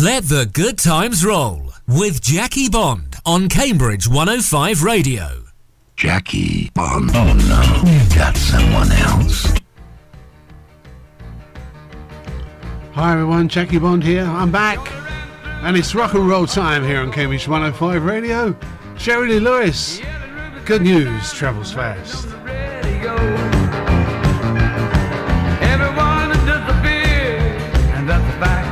Let the good times roll with Jackie Bond on Cambridge 105 Radio. Jackie Bond. Oh no, you got someone else. Hi everyone, Jackie Bond here. I'm back. And it's rock and roll time here on Cambridge 105 Radio. Jerry Lee Lewis. Good news travels fast. Everyone has disappeared, and that's a fact.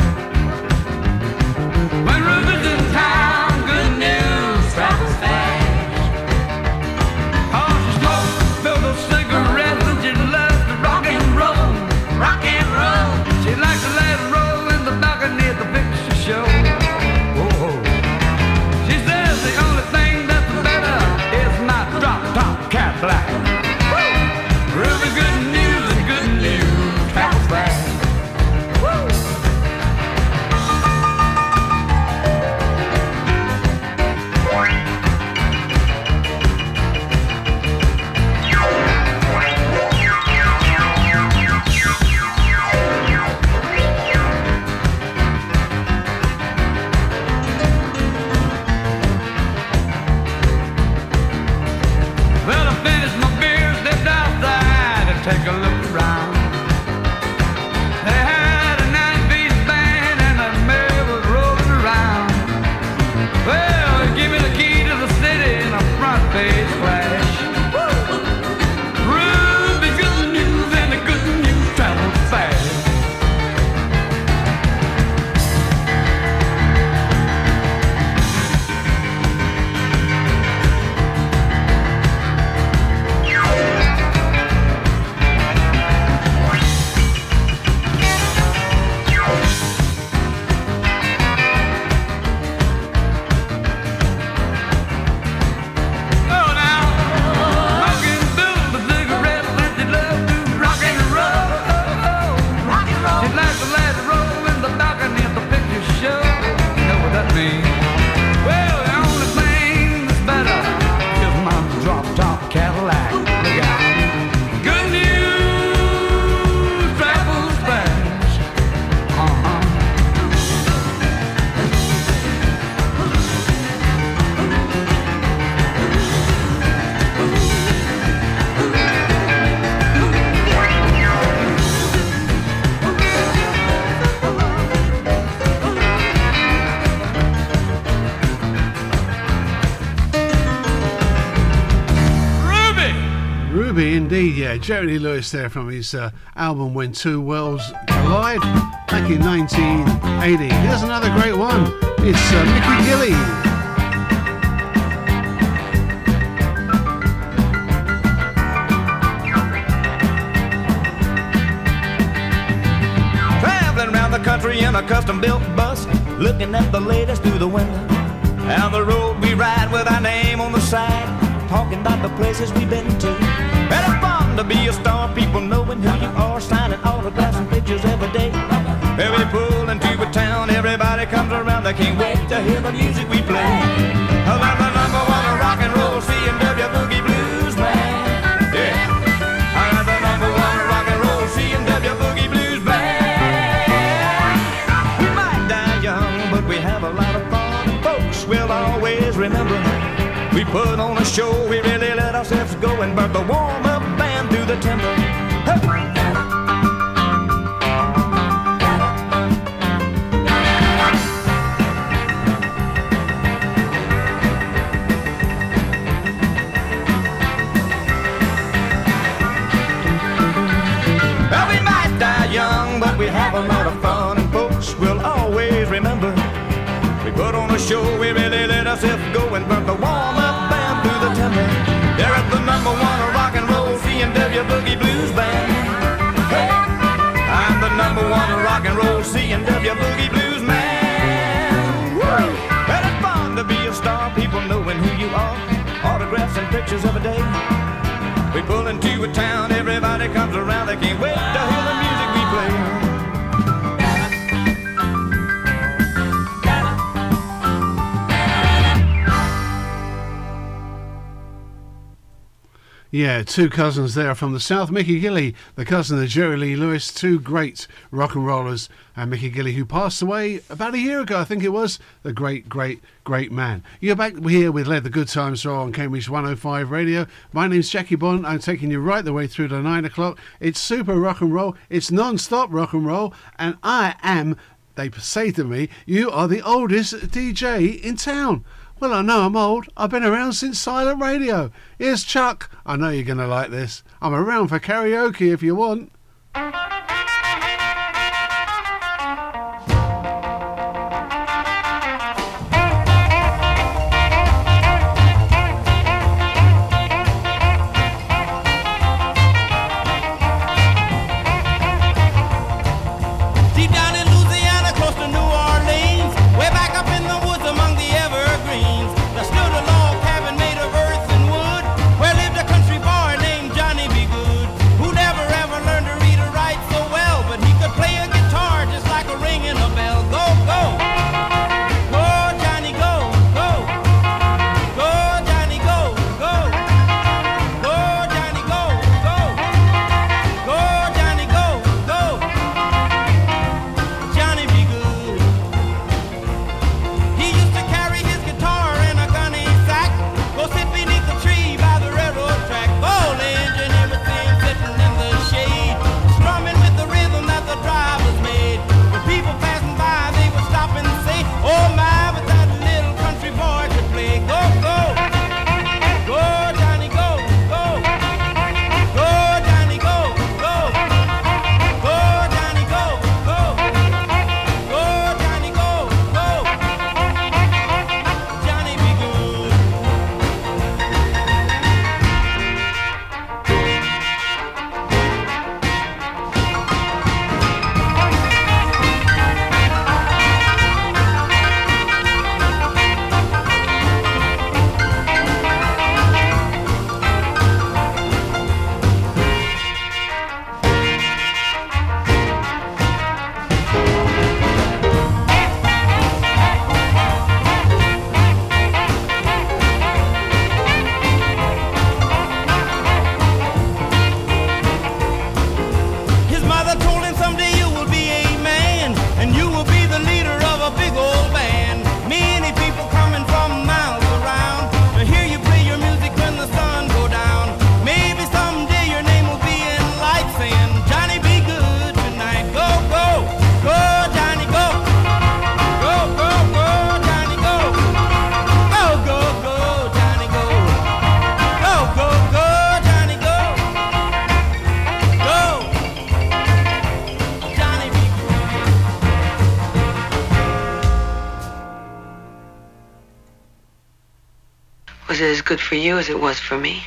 When Ruby's in town, good news travels fast. Oh, she smokes, fills a cigarette, and she loves to rock and roll. Rock and roll. She likes to let it roll in the balcony at the picture show. Whoa. She says the only thing that's better is my drop-top Cadillac. Ruby, good news and good news travels fast. Well, I finished my beer, stepped outside to take a look around. They had a 9-piece band and the mail was rolling around. Well, give me the key to the city in a front page flash. Ruby, good news and the good news travels fast. Oh, now, smoking through the cigarette, and she loves to rock and roll. Rock and roll. She likes to let it roll in the balcony at the picture show. You know what that means? Well, the only thing that's better is my drop-top Cadillac. Look out. Good news travels fast. Uh-huh. Ruby! Ruby, indeed, yeah. Jerry Lee Lewis there from his album When Two Worlds Collide back in 1980. Here's another great one. It's Mickey Gilley. Traveling around the country in a custom-built bus, looking at the latest through the window. Down the road we ride with our name on the side, talking about the places we've been to. And it's fun to be a star, people knowing who you are, signing autographs and pictures every day. When we pull into a town, everybody comes around, they can't wait to hear the music we play. I'm the number one rock and roll C&W Boogie Blues man. Yeah, I'm the number one rock and roll C&W Boogie Blues band. We might die young, but we have a lot of fun. Folks will always remember. We put on a show, we really let ourselves go and burn the warm-up band through the timber. Hey. Well, we might die young, but we have a lot of fun, and folks will always remember. We put on a show, we really let ourselves go and burn the warm-up band through the timber. They're at the number one rock and roll C&W Boogie Blues band. Hey, I'm the number one rock and roll C&W Boogie Blues man. Woo! Well, it's fun to be a star, people knowing who you are, autographs and pictures every day. We pull into a town, everybody comes around, they can't wait to hear the music we play. Yeah, two cousins there from the south. Mickey Gilley, the cousin of Jerry Lee Lewis, two great rock and rollers. And Mickey Gilley, who passed away about a year ago, I think it was. The great, great, great man. You're back here with Let the Good Times Roll on Cambridge 105 Radio. My name's Jackie Bond. I'm taking you right the way through to 9 o'clock. It's super rock and roll. It's non-stop rock and roll. And I am, they say to me, you are the oldest DJ in town. Well, I know I'm old. I've been around since silent radio. Here's Chuck. I know you're going to like this. I'm around for karaoke if you want. Was it as good for you as it was for me?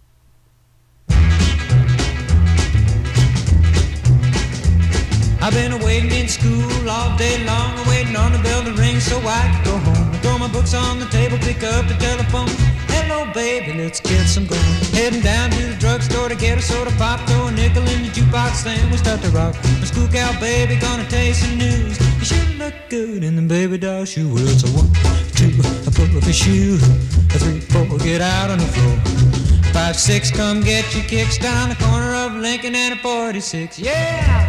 I've been waiting in school all day long, waiting on the bell to ring so I could go home. I throw my books on the table, pick up the telephone. Hello, baby, let's get some going. Heading down to the drugstore to get a soda pop, throw a nickel in the jukebox, then we start to rock. My school gal baby gonna tell you some news. You sure look good in the baby doll shoe. Well, it's a 1, 2, I pull up a shoe. A 3, 4, get out on the floor. 5, 6, come get your kicks down the corner of Lincoln and a 46. Yeah!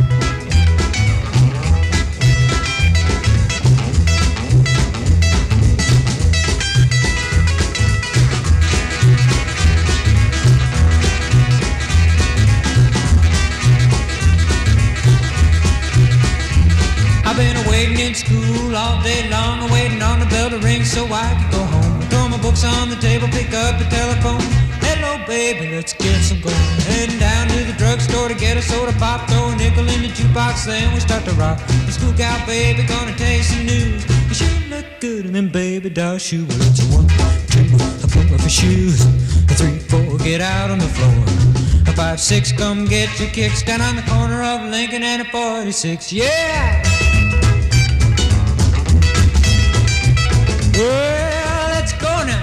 I've been waiting in school all day long, waiting on the bell to ring so I could go home. Throw my books on the table, pick up the telephone. Hello, baby, let's get some going. Heading down to the drugstore to get a soda pop, throw a nickel in the jukebox, then we start to rock. The school gal baby gonna tell you some news. You sure look good in them baby doll shoes. Well, it's a 1, 2, I pull up your shoes. A 3, 4, get out on the floor. A 5, 6, come get your kicks down on the corner of Lincoln and a 46. Yeah! Well, let's go now.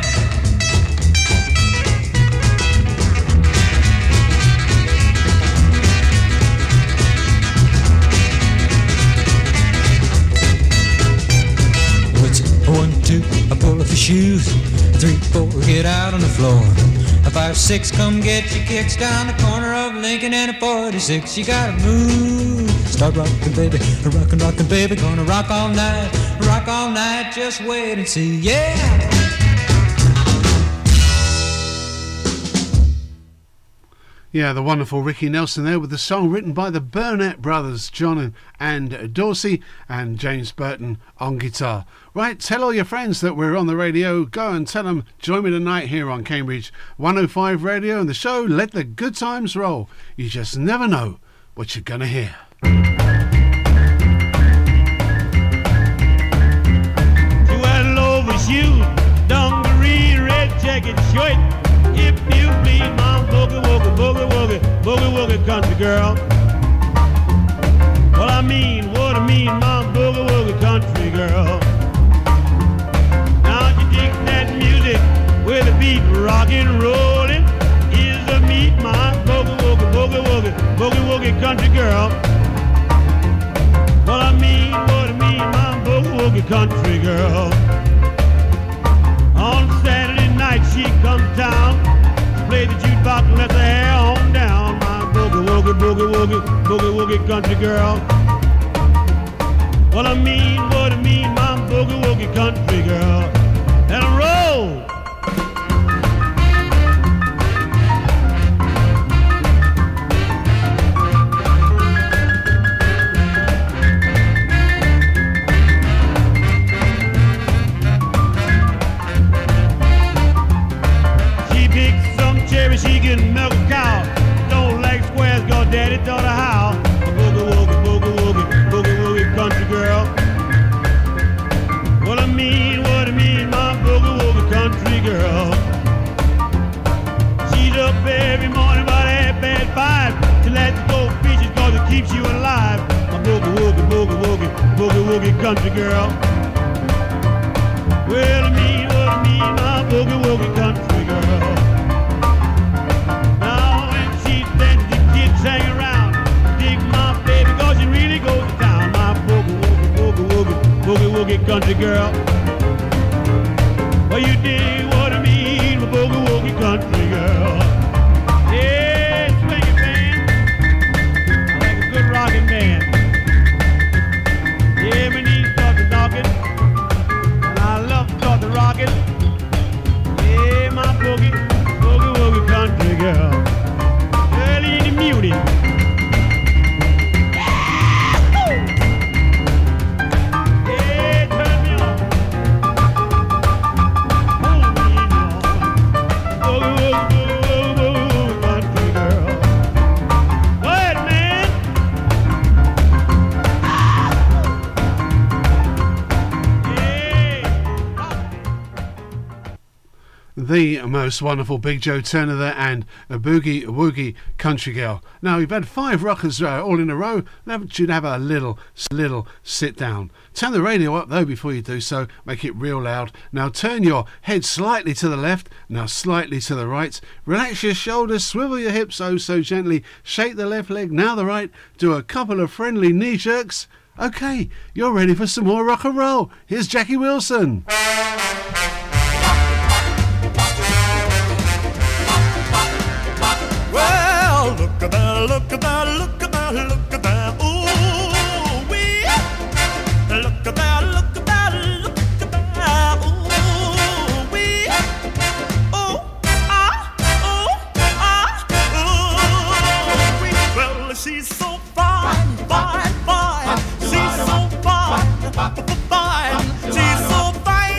What's 1, 2, I pull off your shoes. 3, 4, get out on the floor. A 256, come get your kicks down the corner of Lincoln and a 46. You gotta move, start rockin', baby, rockin', baby, gonna rock all night, just wait and see, yeah. Yeah, the wonderful Ricky Nelson there with the song written by the Burnett brothers, John and Dorsey, and James Burton on guitar. Right, tell all your friends that we're on the radio. Go and tell them, join me tonight here on Cambridge 105 Radio and the show Let the Good Times Roll. You just never know what you're going to hear. Well, over shoes, dungaree, red jacket, shirt. If you please, my boogie woogie, boogie woogie, boogie woogie country girl. Well, I mean, what I mean, my boogie woogie country girl. Now you dig that music with the beat rockin' rollin'. Is the meat, my boogie woogie, boogie woogie, boogie woogie country girl. Well, I mean, what I mean, my boogie woogie country girl. On Saturday night she comes down, play the jukebox and let the hair on down. My boogie woogie, boogie woogie, boogie woogie country girl. Well, I mean what I mean, my boogie woogie country girl. And a roll. She can milk a cow. Don't like squares, cause daddy taught her how. Boogie woogie, boogie woogie, boogie woogie country girl. What I mean, my boogie woogie country girl. She's up every morning about 5:30. She lets you go fishing cause it keeps you alive. My boogie woogie, boogie woogie, boogie woogie country girl. Well, I mean, my boogie woogie country girl. Hang around, dig my baby, cause you really go to town. My boogie woogie, boogie woogie, boogie woogie country girl. Well, you dig what I mean, my boogie woogie country girl. Yeah, swing it, man. I like a good rockin' band. Yeah, my knees start to knockin', and I love to start to rockin'. Yeah, my boogie, boogie woogie country girl. Early in the morning. Yeah, turn me on. Hold me on. Boogie, boogie, boogie, boogie, country girl. Go ahead, man. The most wonderful Big Joe Turner there and a Boogie Woogie Country Girl. Now, we've had 5 rockers all in a row. Now, should have a little sit down. Turn the radio up, though, before you do so. Make it real loud. Now, turn your head slightly to the left, now slightly to the right. Relax your shoulders, swivel your hips oh so gently. Shake the left leg, now the right. Do a couple of friendly knee jerks. Okay, you're ready for some more rock and roll. Here's Jackie Wilson. Look at that, look at that, look at that, look at that, ooh, wee. Look at that, look at that, look at that, ooh, wee. Oh, wee. Well, she's so fine, fine, fine. She's so fine, fine. She's so fine.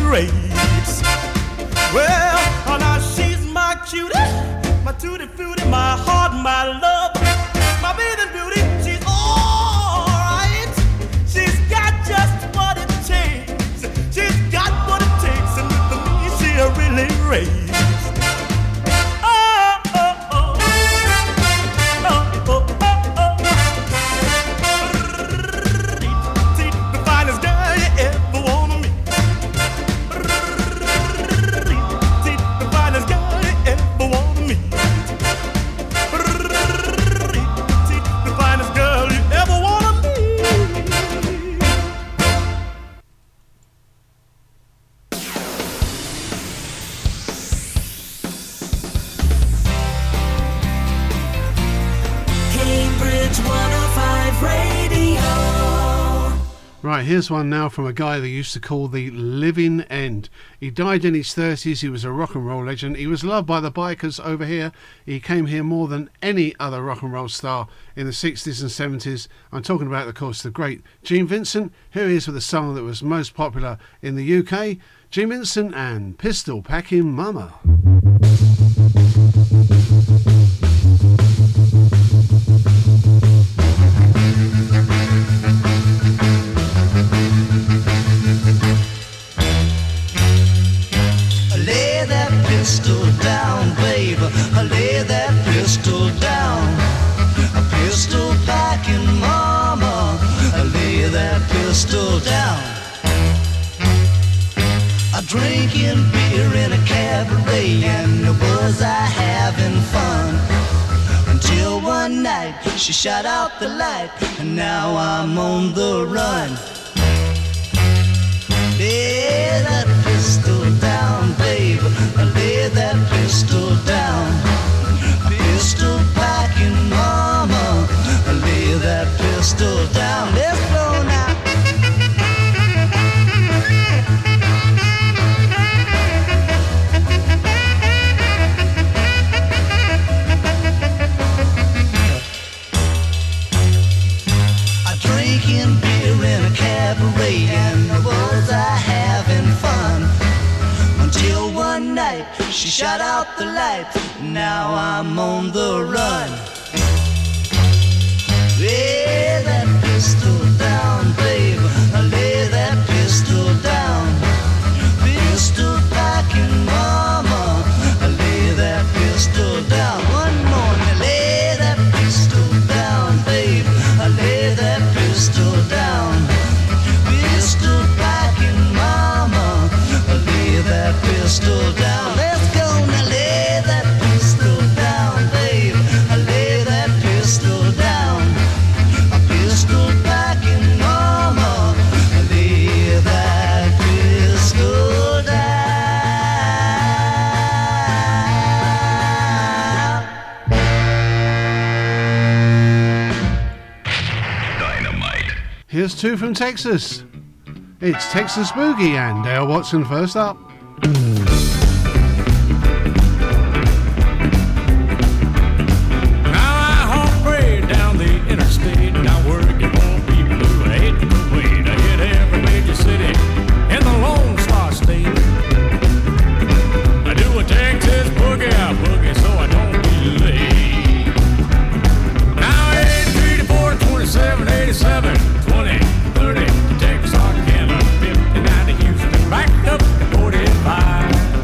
raised. Well, now she's my cutie, my tutti frutti, my heart, my love, my bathing beauty. She's alright. She's got just what it takes. She's got what it takes, and for me, she really raised. Right, here's one now from a guy they used to call the Living End. He died in his 30s. He was a rock and roll legend. He was loved by the bikers over here. He came here more than any other rock and roll star in the 60s and 70s. I'm talking about, of course, the great Gene Vincent. Here he is with a song that was most popular in the UK. Gene Vincent and Pistol Packing Mama. Pistol down, babe. Lay that pistol down. A pistol packing mama. Lay that pistol down. A drinking beer in a cabaret, and was I having fun? Until one night she shot out the light, and now I'm on the run. Lay that pistol down, babe. Lay that pistol down. Pistol packing mama. Lay that pistol down. Let's go now. A drinking beer in a cabaret, and was I having fun? Until one night she shot out the light. Now I'm on the run. Lay that pistol down, babe. Lay that pistol down. Pistol packing mama. Lay that pistol down. One more. Lay that pistol down, babe. Lay that pistol down. Pistol packing mama. Lay that pistol down. Let's go now. Lay that pistol down, babe. Lay that pistol down. A pistol packing mama. Lay that pistol down. Dynamite. Here's two from Texas. It's Texas Boogie and Dale Watson first up. Now I haul freight down the interstate. Now work it won't be blue. I hate the way to hit every major city in the Lone Star State. I do a Texas boogie, so I don't be late. Now 8, 3 to 4, 27, 87, 20, 30 to Texarkana, 59 to Houston, back up to 45.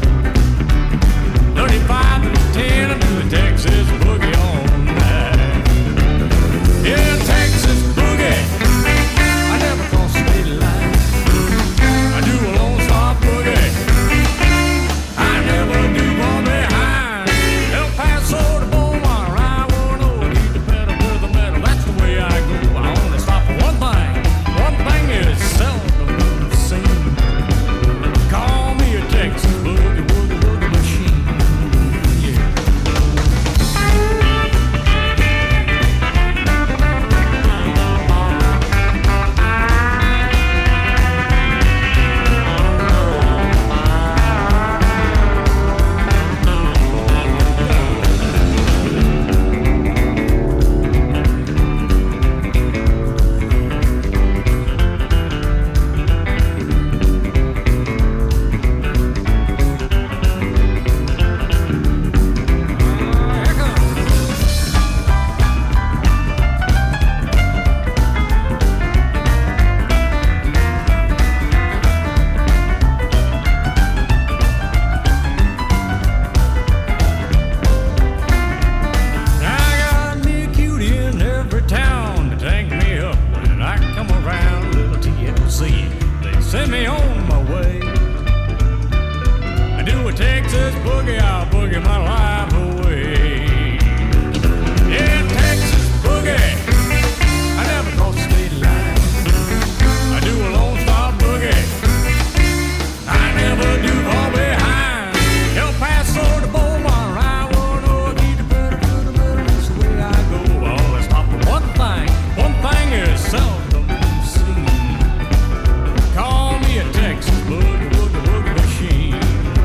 boogie, I'll boogie my life away. Yeah, Texas boogie, I never cross the state line. I do a Lone Star boogie, I never do fall behind. El Paso to Beaumont, I wanna know keep the better, that's the way I go. Always pop one thing is seldom seen. Call me a Texas boogie, boogie, boogie machine.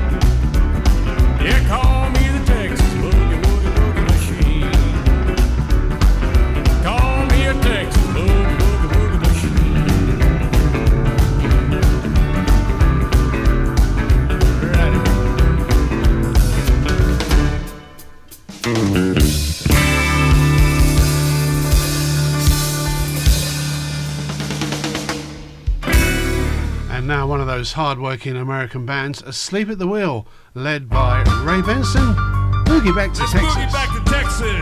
Yeah, call me the Texas boogie, boogie, boogie machine. Call me a Texas boogie, boogie, boogie machine. And now one of those hard-working American bands, Asleep at the Wheel, led by Ray Benson. Boogie back to Texas. Boogie back to Texas.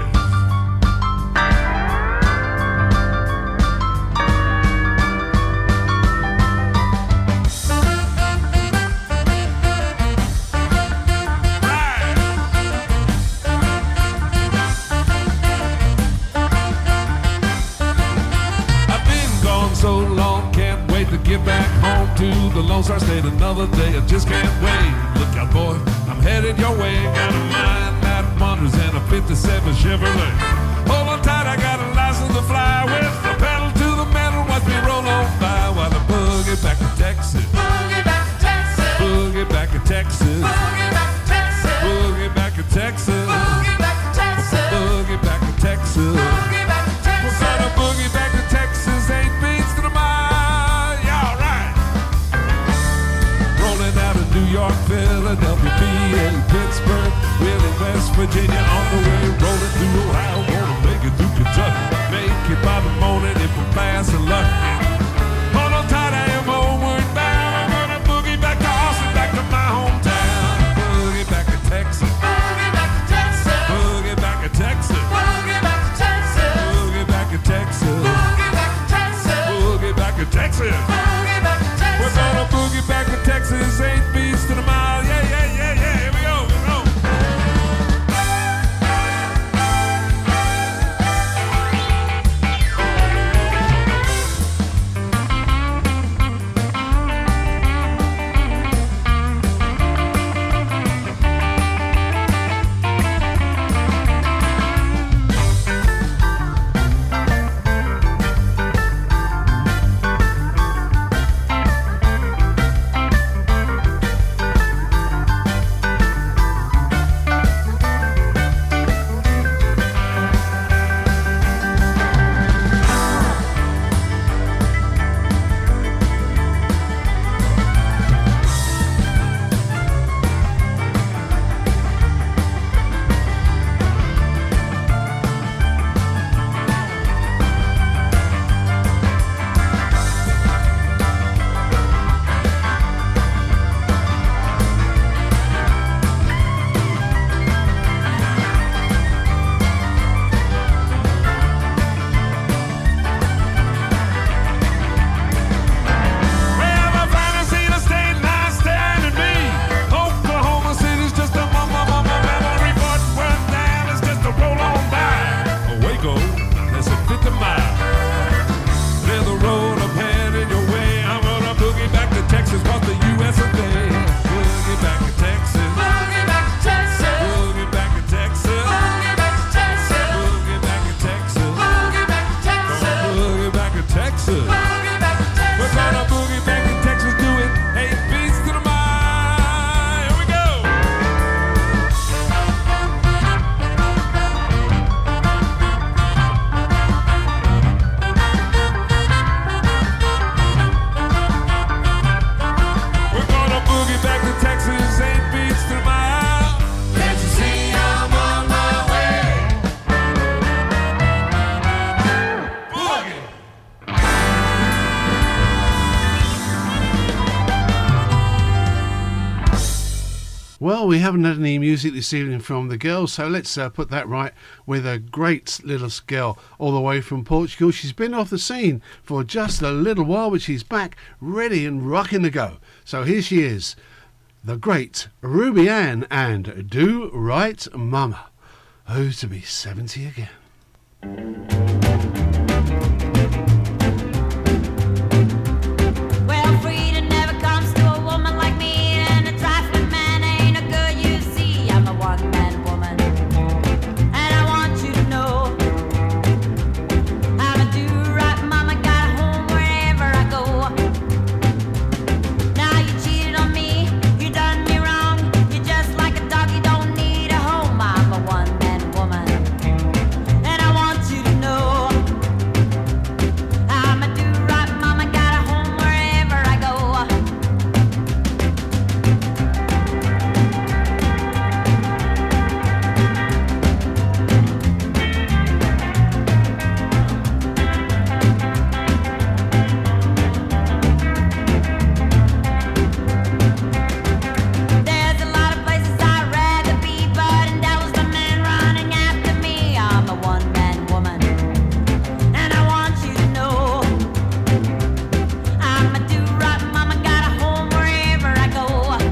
So long, can't wait to get back home to the Lone Star State another day. I just can't wait. Look out, boy, I'm headed your way. Got a mind that wanders and a 57 Chevrolet. Hold on tight, I got a license to fly with the pedal to the metal. Watch me roll on by while I boogie back to Texas. Boogie back to Texas. Boogie back to Texas. Boogie back to Texas. Boogie back to Texas. Boogie back to Texas. Boogie back to Texas. We're gonna boogie back to Texas. 8 beats to the mile. Yeah, all right. Rolling out of New York, Philadelphia, PA, Pittsburgh, Wheeling, West Virginia, on the way, rolling through Ohio, gonna make it through Kentucky, make it by the morning if I'm fast and lucky. Hold on tight, I am homeward bound. I'm gonna boogie back to Austin, back to my hometown. Boogie back to Texas. Boogie back to Texas. Boogie back to Texas. Boogie back to Texas. Boogie back to Texas. Boogie back to Texas. Boogie back to Texas. Boogie back to Texas. We're gonna boogie back to Texas. 8 beats to the mile. Yeah, yeah, yeah, yeah. Here we go. Here we go. Well, we haven't had any music this evening from the girls, so let's put that right with a great little girl all the way from Portugal. She's been off the scene for just a little while, but she's back ready and rocking to go. So here she is, the great Ruby Ann and Do Right Mama. Oh, to be 70 again. Well, freedom never comes to a woman like me, and a trifling man ain't a good you see. I'm a one-man woman, and I want you to know I'm a do-right mama, got a home wherever I go. Now you cheated on me, you done me wrong. You're just like a dog, you don't need a home. I'm a one-man woman, and I want you to know I'm a do-right mama, got a home wherever I go. There's a lot of places I'd rather be, but in Dallas the man running after me. I'm a one-man woman, and I want you to know I'm a do-right mama, got a home wherever I go.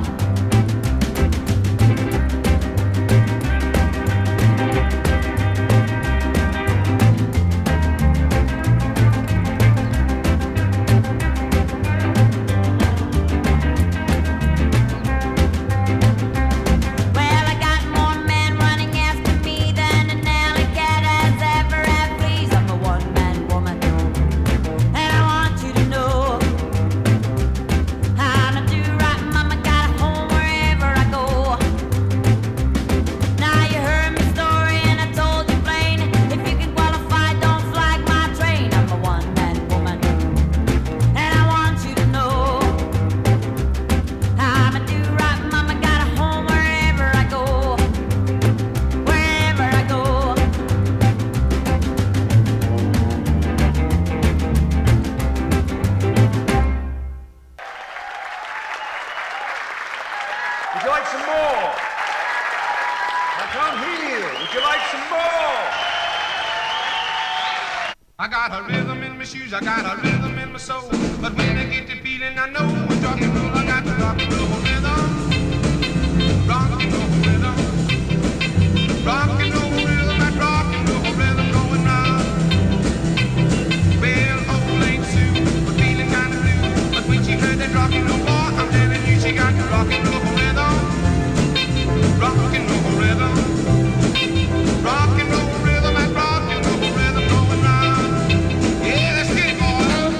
Well, I got more men running after me than an alley cat has ever had fleas. I'm a one-man woman, and I want you to know I'm a do-right mama, got a home wherever I go. Now you heard my story and I told you plain. If you can qualify, don't flag my train. I'm a one-man woman, and I want you to know I'm a do-right mama, got a home wherever I go. Wherever I go. Would you like some more? I can't hear you. Would you like some more? I got a rhythm in my shoes, I got a rhythm in my soul. But when I get the feeling, I know when rock and roll, I got the rock and roll rhythm. Rock and roll rhythm. Rock and roll rhythm, that rock and roll rhythm going round. Well, old Aunt Sue was feeling kind of blue, but when she heard that rock and roll boy, I'm telling you, she got the rock and roll rhythm. Rock and roll rhythm. Rock and roll rhythm, that rock and roll rhythm going round. Yeah, let's get it, boys.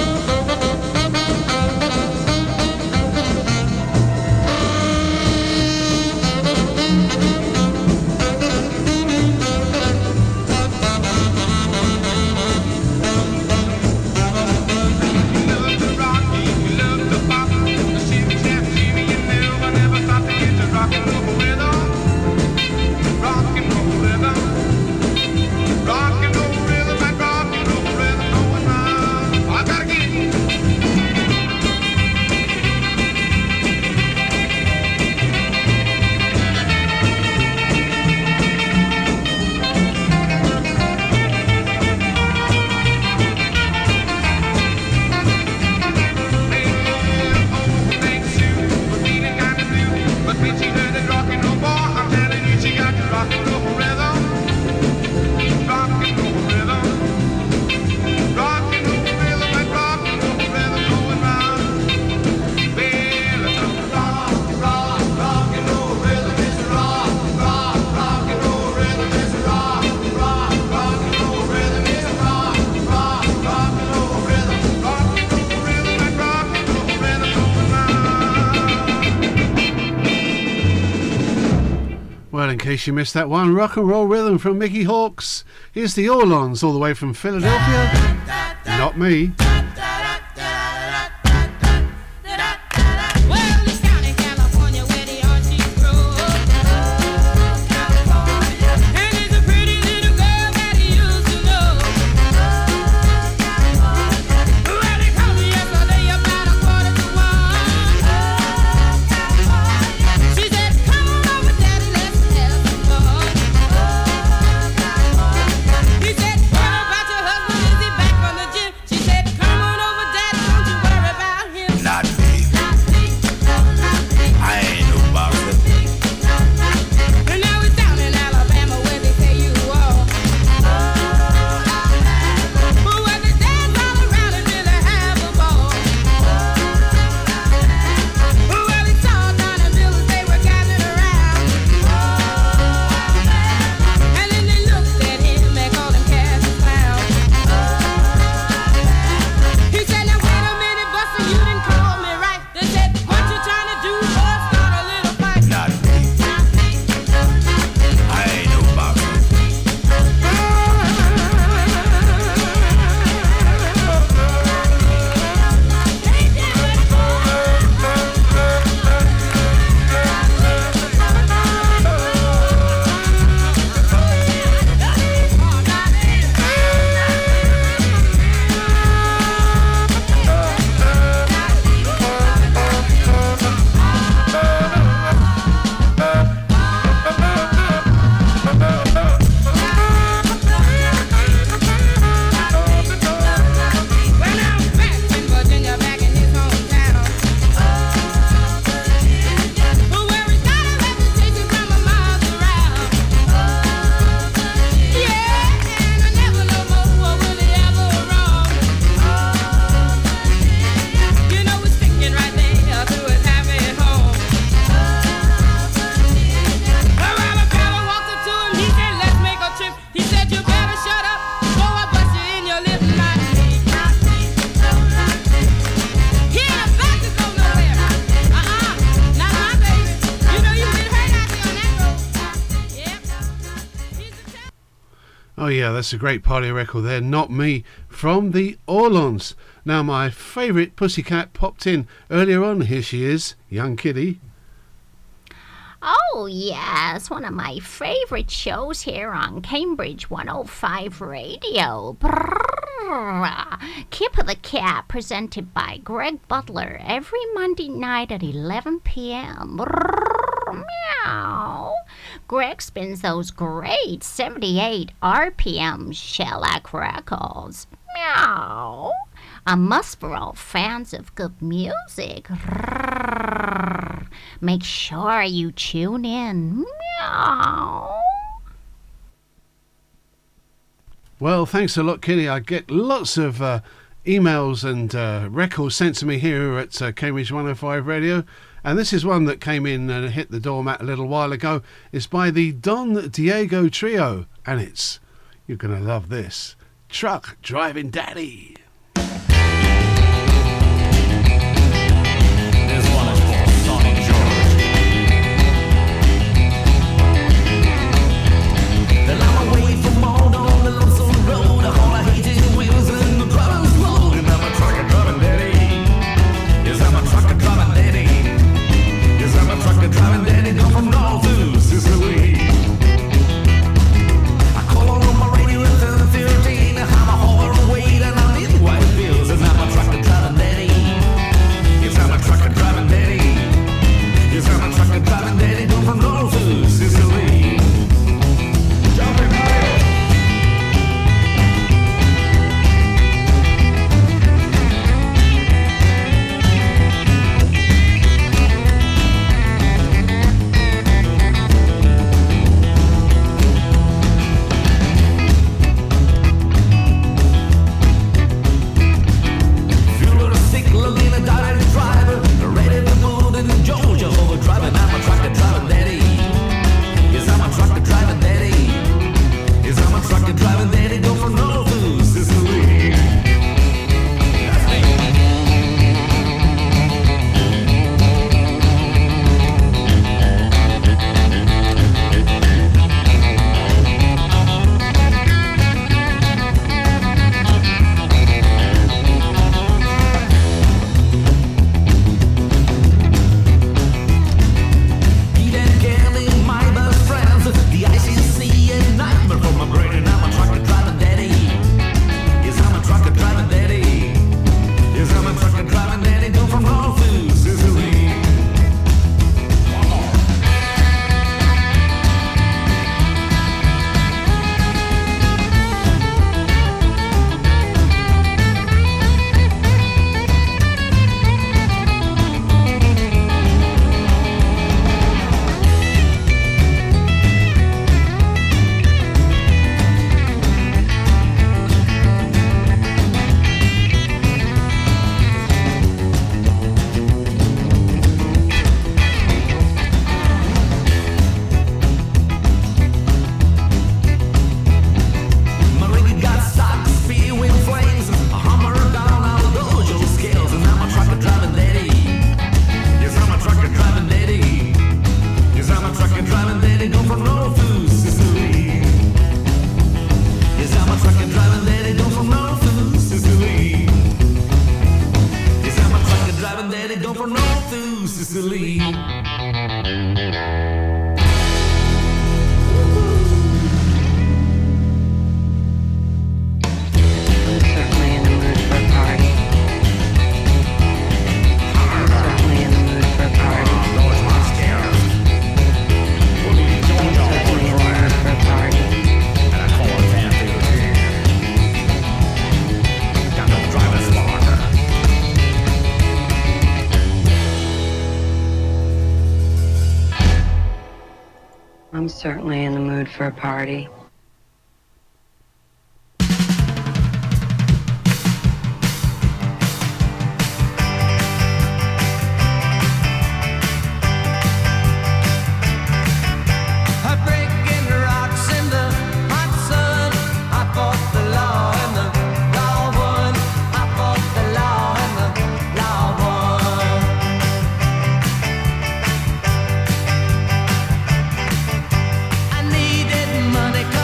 In case you missed that one, rock and roll rhythm from Mickey Hawks. Here's the Orlons all the way from Philadelphia. Not me. He said, "What about your husband? Is he back from the gym?" She said, "Come Oh yeah, that's a great party record there. Not Me from the Orlons. Now my favourite Pussycat popped in earlier on. Here she is, Young Kitty. Oh, yes, one of my favorite shows here on Cambridge 105 Radio. Brrr. Kip of the Cat, presented by Greg Butler, every Monday night at 11 p.m. Brrr. Meow. Greg spins those great 78 RPM shellac records. Meow. A must for all fans of good music. Brrr. Make sure you tune in. Meow. Well, thanks a lot, Kitty. I get lots of emails and records sent to me here at Cambridge 105 Radio. And this is one that came in and hit the doormat a little while ago. It's by the Don Diego Trio. And it's, you're going to love this, Truck Driving Daddy. Driving daddy, go from north to Sicily. I call on my radio at 13. I'm a hover weight and I'm in white bills. And I'm a trucker driving daddy. Yes, I'm a trucker driving daddy. Yes, I'm a trucker driving daddy, go from north to Sicily. Jumping I'm certainly in the mood for a party. Money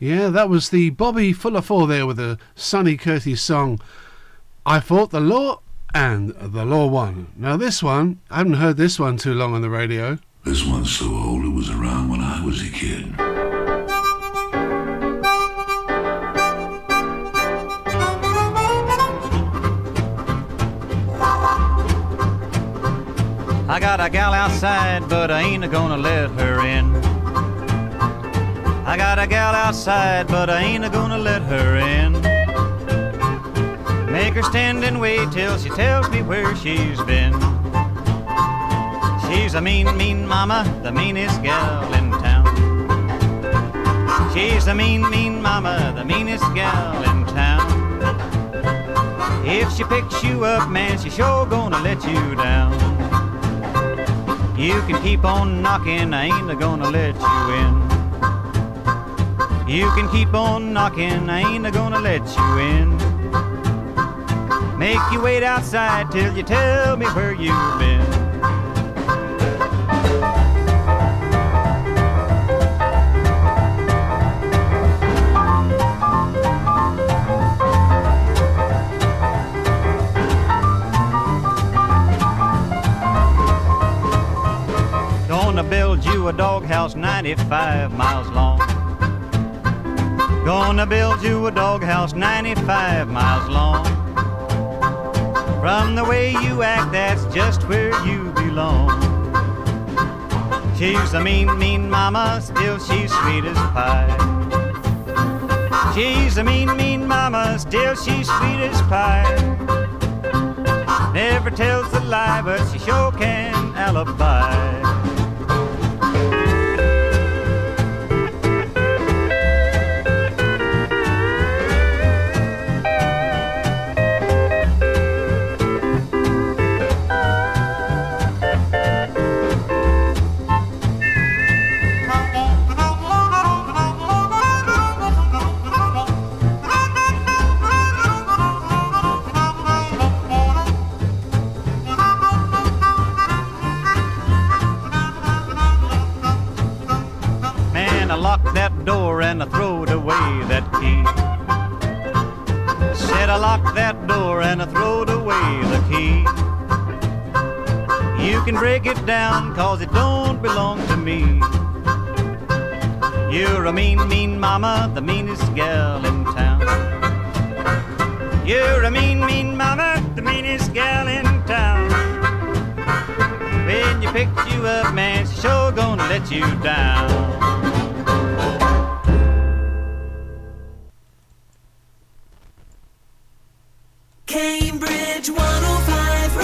Yeah, that was the Bobby Fuller 4 there with the Sonny Curtis song, I Fought the Law, and the Law Won. Now this one, I haven't heard this one too long on the radio. This one's so old it was around when I was a kid. I got a gal outside, but I ain't gonna let her in. I got a gal outside, but I ain't gonna let her in. Make her stand and wait till she tells me where she's been. She's a mean, mean mama, the meanest gal in town. She's a mean, mean mama, the meanest gal in town. If she picks you up, man, she's sure gonna let you down. You can keep on knocking, I ain't gonna let you in. You can keep on knocking, I ain't gonna let you in. Make you wait outside till you tell me where you've been. Gonna build you a doghouse 95 miles long. Gonna build you a doghouse 95 miles long. From the way you act, that's just where you belong. She's a mean, mean mama, still she's sweet as pie. She's a mean, mean mama, still she's sweet as pie. Never tells a lie, but she sure can alibi. And I throwed away that key. Said I locked that door and I throwed away the key. You can break it down, cause it don't belong to me. You're a mean, mean mama, the meanest gal in town. You're a mean, mean mama, the meanest gal in town. When you picked you up, man, she's sure gonna let you down. Cambridge 105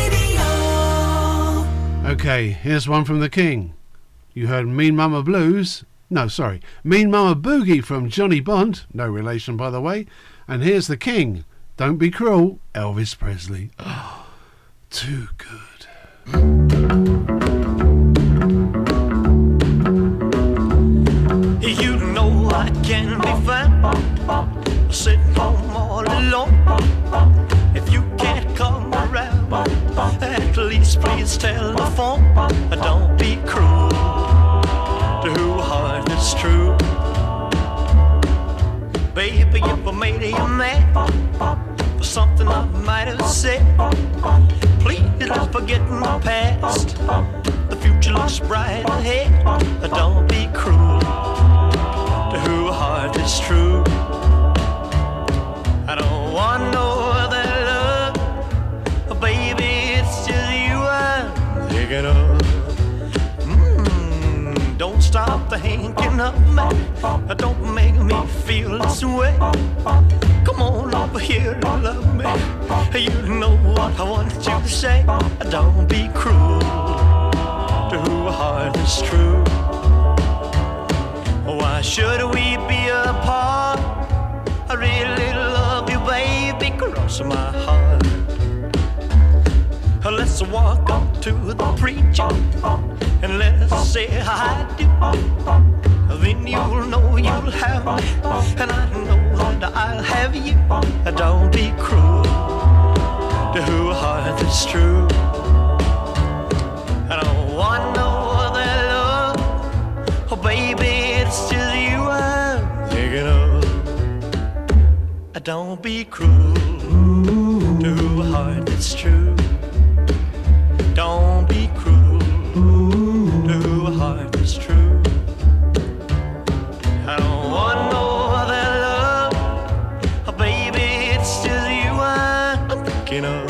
Radio. Okay, here's one from the King. You heard Mean Mama Blues. No, sorry. Mean Mama Boogie from Johnny Bond. No relation, by the way. And here's the King. Don't Be Cruel, Elvis Presley. Oh, too good. You know I can be found sitting home all alone. If you can't come around, at least please telephone. Don't be cruel to who heart is true. Baby, if I made you mad for something I might have said, please don't forget my past. The future looks bright ahead. Don't be cruel to who heart is true. I don't want no other love, baby, it's just you I'm thinking of. Don't stop thinking of me, don't make me feel this way. Come on over here and love me, you know what I want you to say. Don't be cruel to who heart is true. Why should we be apart? I really love you, baby, cross my heart. Let's walk up to the preacher and let's say I do. Then you'll know you'll have me, and I know that I'll have you. Don't be cruel to who heart is true. I don't want no other love, oh baby, it's just you I'm thinking Don't be cruel to a heart that's true. Don't be cruel to a heart that's true. I don't want no other love, oh, baby, it's just you I'm thinking of.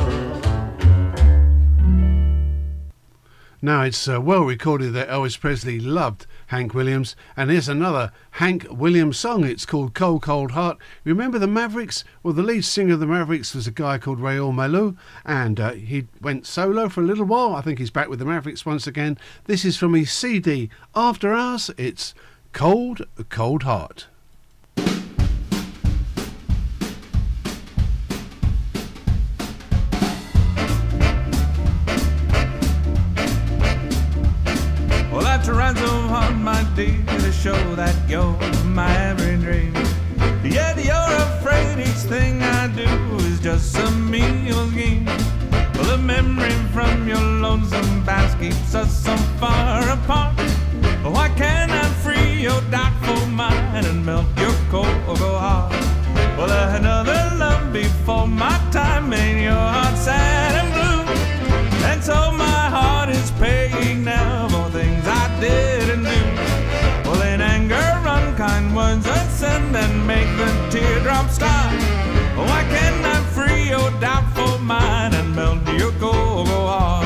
Now, it's well recorded that Elvis Presley loved Hank Williams, and here's another Hank Williams song. It's called Cold Cold Heart. Remember the Mavericks? Well, the lead singer of the Mavericks was a guy called Raoul Malou, and he went solo for a little while. I think he's back with the Mavericks once again. This is from his CD After Hours. It's Cold Cold Heart. Well, I tried so hard, my dear, to show that you're my every dream. Yet you're afraid each thing I do is just some meal game. Well, the memory from your lonesome past keeps us so far apart. Why can't I free your doubtful mind and melt your cold heart? Well, I had another love before my time made your heart sad and blue. And so my heart is paying now for things I didn't do. Well, in anger, unkind words I send and make the teardrops stop. Why can't I free your doubtful mind and melt your cold heart?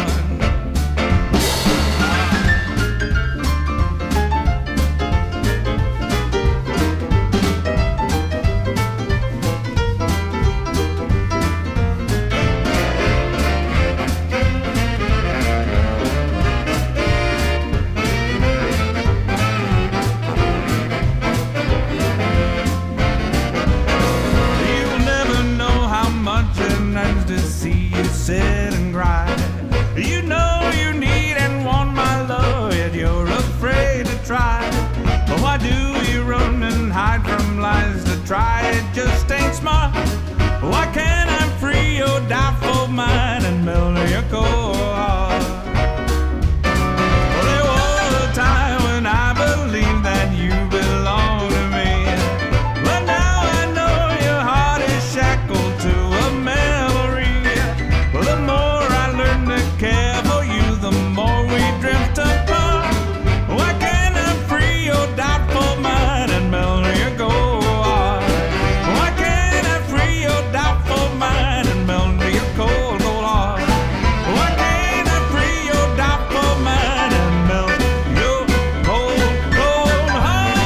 To see you sit and cry. You know you need and want my love, yet you're afraid to try. But why do you run and hide from lies to try? It just ain't smart. Why can't I free your doubtful mind and melt your cold heart? Well, there was a time when I believed that you belonged to me, but now I know your heart is shackled to a memory. The more I learn to care for you, the more we drift apart. Why can't I free your doubtful mind and melt your cold heart? Why can't I free your doubtful mind and melt your cold heart? Why can't I free your doubtful mind and melt your cold heart?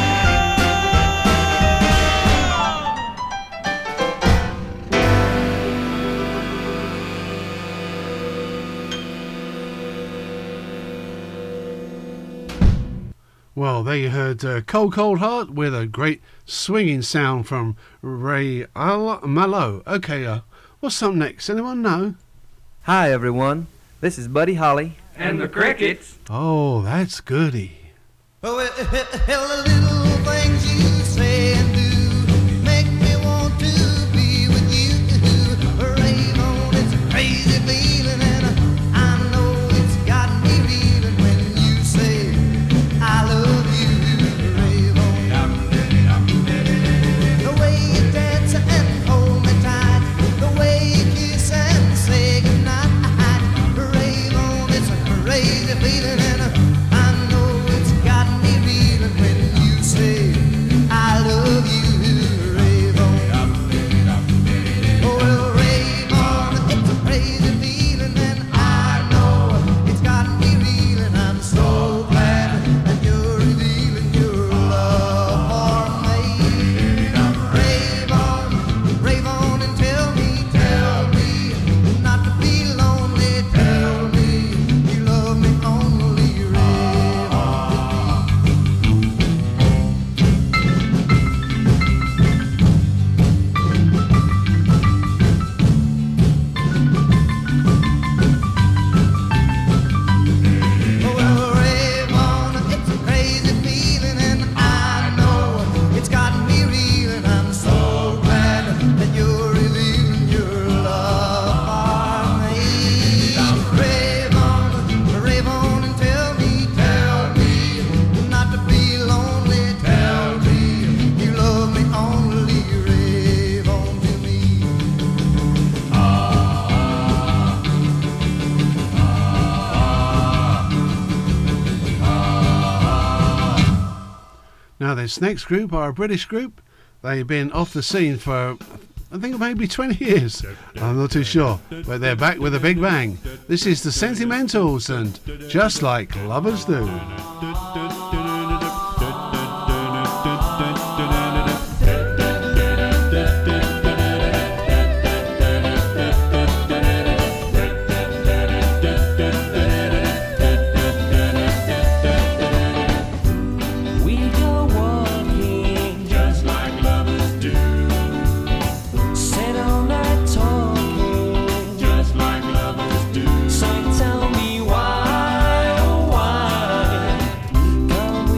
Well, there you heard Cold Cold Heart with a great swinging sound from Ray Malou. Okay, what's up next? Anyone know? Hi, everyone. This is Buddy Holly. And the Crickets. Oh, that's goody. Oh, well, the little things you say and do make me want to be with you. Raymond, it's a crazy feeling, and I know it's got me reeling when you say I love you, Raymond. The way you dance and hold me tight, the way you kiss and say goodnight, Raymond, it's a crazy feeling, and I know it's got me reeling when you say I love you, Raymond. Oh, well, Raymond, it's a crazy feeling, and I know it's got me reeling. I'm so glad that you're revealing your love for me. Raymond, Raymond, and tell me not to be lonely. Tell me you love me only Now, this next group are a British group. They've been off the scene for, I think, maybe 20 years. I'm not too sure. But they're back with a big bang. This is the Sentimentals and Just Like Lovers Do. Tell me why, oh why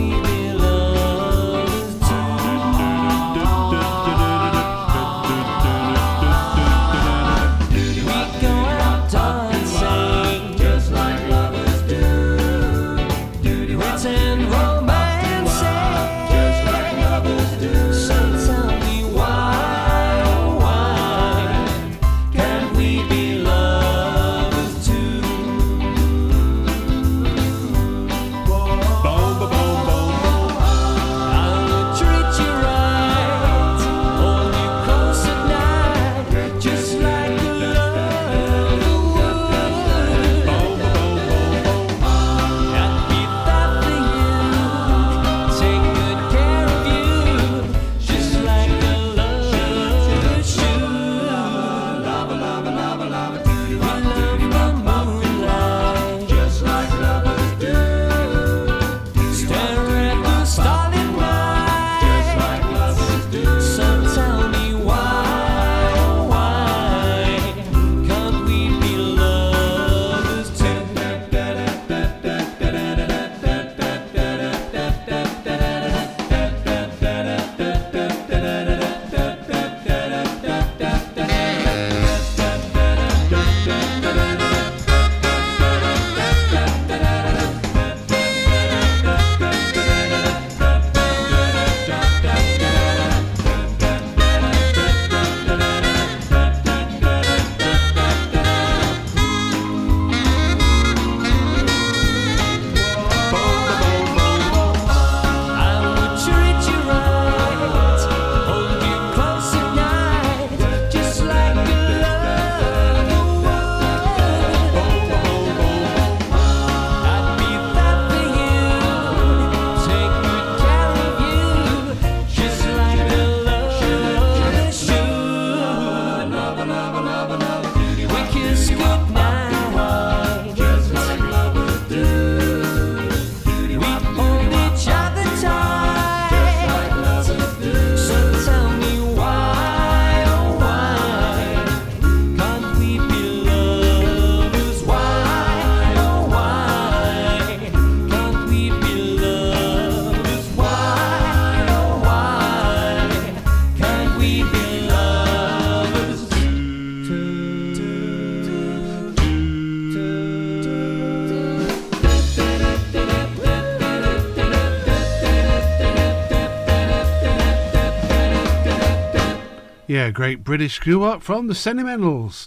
Yeah, great British screw-up from the Sentimentals.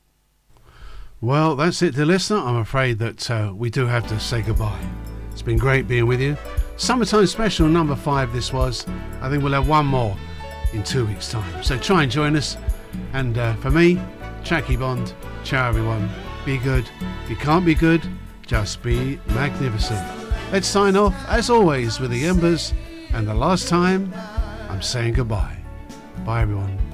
Well, that's it, dear listener. I'm afraid that we do have to say goodbye. It's been great being with you. Summertime special number 5 this was. I think we'll have one more in 2 weeks' time. So try and join us. And for me, Jackie Bond, ciao everyone. Be good. If you can't be good, just be magnificent. Let's sign off, as always, with the Embers. And the last time, I'm saying goodbye. Bye, everyone.